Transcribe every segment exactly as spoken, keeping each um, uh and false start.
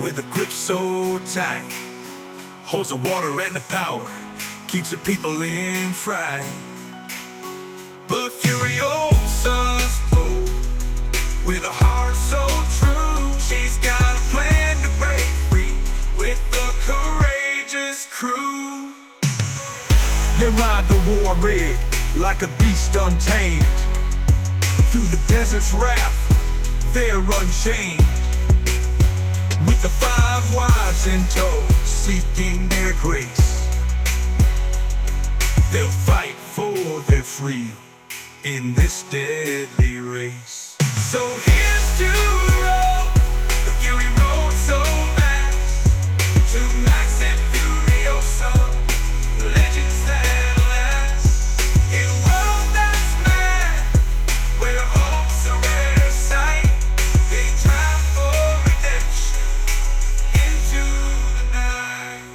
with a grip so tight, holds the water and the power, keeps the people in fright. But Furiosa's bold, with a heart so true, she's got a plan to break free with a courageous crew. They ride the war red like a beast untamed, through the desert's wrath they're unchained, with the five wives in tow, seeking their grace. They'll fight for their freedom in this deadly race. So here's to the road, the Fury Road so vast, to Max and Furiosa, legends that last. In a world that's mad, where hope's a rare sight, they drive for redemption into the night.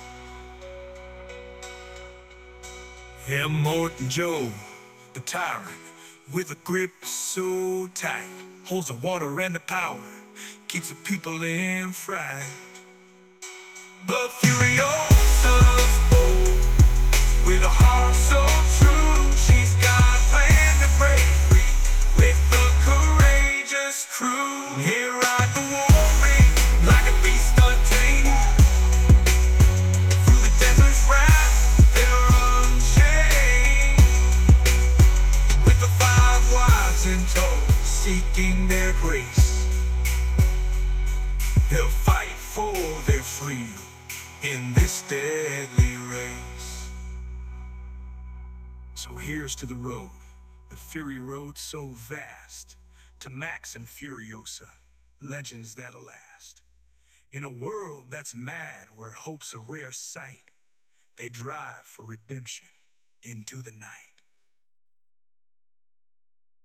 Immortan Joe, the tyrant, with a grip so tight, holds the water and the power, keeps the people in fright. But Furiosa's bold, with a heart so true, she's got a plan to break free with a courageous crew. Here ride the war ring like a beast untamed, through the desert's wrath they're unchained, with the five wives in tow, seeking their grace. They'll fight for their freedom in this deadly race. So here's to the road, the Fury Road so vast, to Max and Furiosa, legends that'll last. In a world that's mad, where hope's a rare sight, they drive for redemption into the night.